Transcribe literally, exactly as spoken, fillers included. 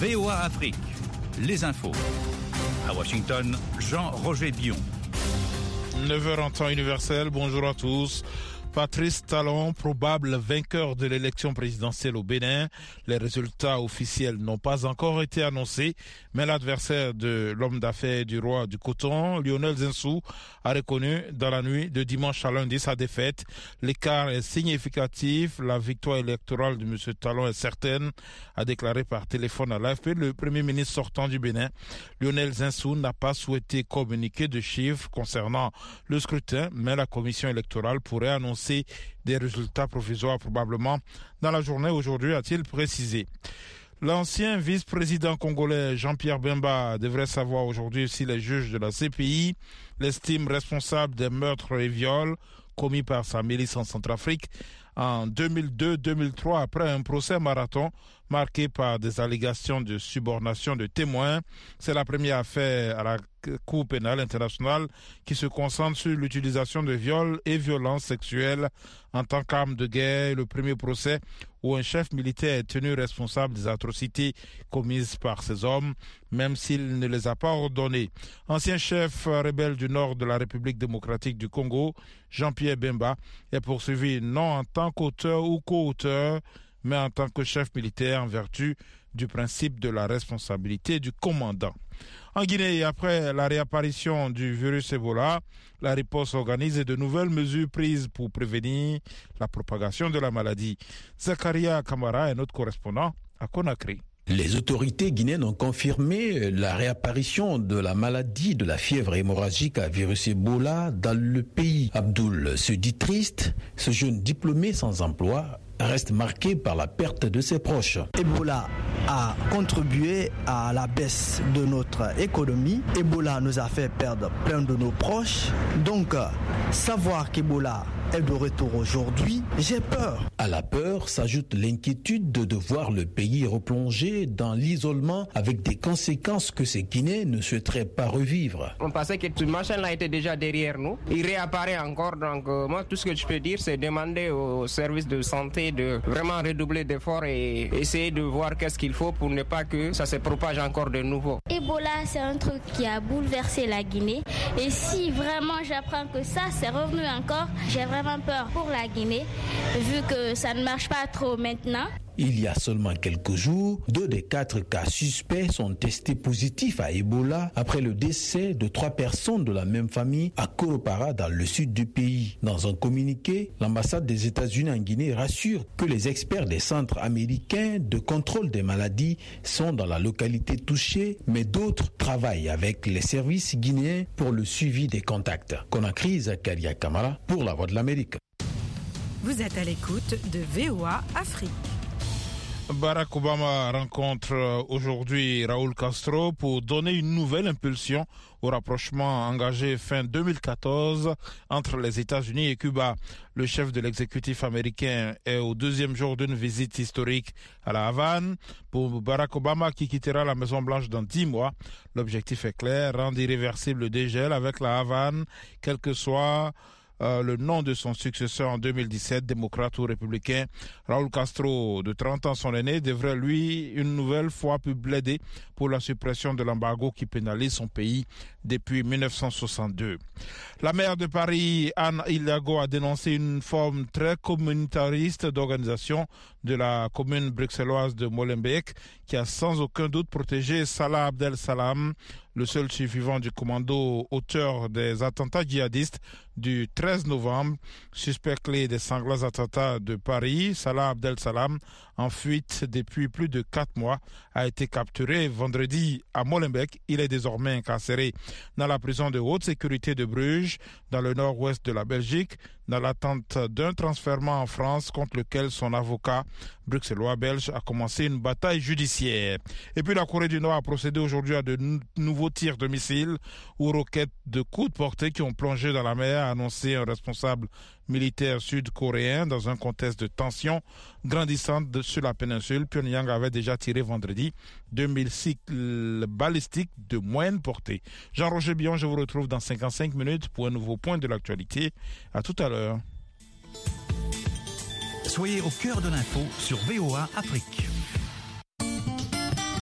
V O A Afrique, les infos. À Washington, Jean-Roger Bion. neuf heures en temps universel, bonjour à tous. Patrice Talon, probable vainqueur de l'élection présidentielle au Bénin. Les résultats officiels n'ont pas encore été annoncés, mais l'adversaire de l'homme d'affaires du roi du coton, Lionel Zinsou, a reconnu dans la nuit de dimanche à lundi sa défaite. L'écart est significatif, la victoire électorale de M. Talon est certaine, a déclaré par téléphone à l'A F P le premier ministre sortant du Bénin. Lionel Zinsou n'a pas souhaité communiquer de chiffres concernant le scrutin, mais la commission électorale pourrait annoncer des résultats provisoires probablement dans la journée aujourd'hui, a-t-il précisé. L'ancien vice-président congolais Jean-Pierre Bemba devrait savoir aujourd'hui si les juges de la C P I l'estiment responsable des meurtres et viols commis par sa milice en Centrafrique en deux mille deux deux mille trois après un procès marathon marqué par des allégations de subornation de témoins. C'est la première affaire à la Cour pénale internationale qui se concentre sur l'utilisation de viols et violences sexuelles en tant qu'arme de guerre. Le premier procès où un chef militaire est tenu responsable des atrocités commises par ces hommes, même s'il ne les a pas ordonnées. Ancien chef rebelle du nord de la République démocratique du Congo, Jean-Pierre Bemba est poursuivi non en tant qu'auteur ou co-auteur, mais en tant que chef militaire en vertu du principe de la responsabilité du commandant. En Guinée, après la réapparition du virus Ebola, la riposte organise de nouvelles mesures prises pour prévenir la propagation de la maladie. Zakaria Kamara est notre correspondant à Conakry. Les autorités guinéennes ont confirmé la réapparition de la maladie de la fièvre hémorragique à virus Ebola dans le pays. Abdoul se dit triste, ce jeune diplômé sans emploi reste marqué par la perte de ses proches. Ebola a contribué à la baisse de notre économie. Ebola nous a fait perdre plein de nos proches. Donc, savoir qu'Ebola est de retour aujourd'hui, j'ai peur. À la peur s'ajoute l'inquiétude de voir le pays replonger dans l'isolement avec des conséquences que ces Guinéens ne souhaiteraient pas revivre. On pensait que tout le machin-là était déjà derrière nous. Il réapparaît encore. Donc, euh, moi, tout ce que je peux dire, c'est demander aux services de santé de vraiment redoubler d'efforts et essayer de voir qu'est-ce qu'il faut pour ne pas que ça se propage encore de nouveau. Ebola, c'est un truc qui a bouleversé la Guinée. Et si vraiment j'apprends que ça, c'est revenu encore, j'ai vraiment peur pour la Guinée, vu que ça ne marche pas trop maintenant. Il y a seulement quelques jours, deux des quatre cas suspects sont testés positifs à Ebola après le décès de trois personnes de la même famille à Koropara dans le sud du pays. Dans un communiqué, l'ambassade des États-Unis en Guinée rassure que les experts des centres américains de contrôle des maladies sont dans la localité touchée, mais d'autres travaillent avec les services guinéens pour le suivi des contacts. Conakry, Zakaria Kamara pour la Voix de l'Amérique. Vous êtes à l'écoute de V O A Afrique. Barack Obama rencontre aujourd'hui Raúl Castro pour donner une nouvelle impulsion au rapprochement engagé fin deux mille quatorze entre les États-Unis et Cuba. Le chef de l'exécutif américain est au deuxième jour d'une visite historique à la Havane. Pour Barack Obama, qui quittera la Maison-Blanche dans dix mois, l'objectif est clair, rendre irréversible le dégel avec la Havane, quel que soit Euh, le nom de son successeur en deux mille dix-sept, démocrate ou républicain. Raúl Castro, de trente ans, son aîné, devrait lui une nouvelle fois plaider pour la suppression de l'embargo qui pénalise son pays depuis mille neuf cent soixante-deux. La maire de Paris, Anne Hidalgo, a dénoncé une forme très communautariste d'organisation de la commune bruxelloise de Molenbeek qui a sans aucun doute protégé Salah Abdel Salam, le seul survivant du commando auteur des attentats djihadistes du treize novembre, suspect clé des sanglants attentats de Paris. Salah Abdel Salam, en fuite depuis plus de quatre mois, a été capturé vendredi à Molenbeek. Il est désormais incarcéré dans la prison de haute sécurité de Bruges, dans le nord-ouest de la Belgique, dans l'attente d'un transfèrement en France contre lequel son avocat bruxellois belge a commencé une bataille judiciaire. Et puis la Corée du Nord a procédé aujourd'hui à de n- nouveaux tirs de missiles ou roquettes de courte portée qui ont plongé dans la mer, a annoncé un responsable militaire sud-coréen dans un contexte de tension grandissante de, sur la péninsule. Pyongyang avait déjà tiré vendredi deux missiles balistiques de moyenne portée. Jean-Roger Bion, je vous retrouve dans cinquante-cinq minutes pour un nouveau point de l'actualité. À tout à l'heure. Soyez au cœur de l'info sur V O A Afrique.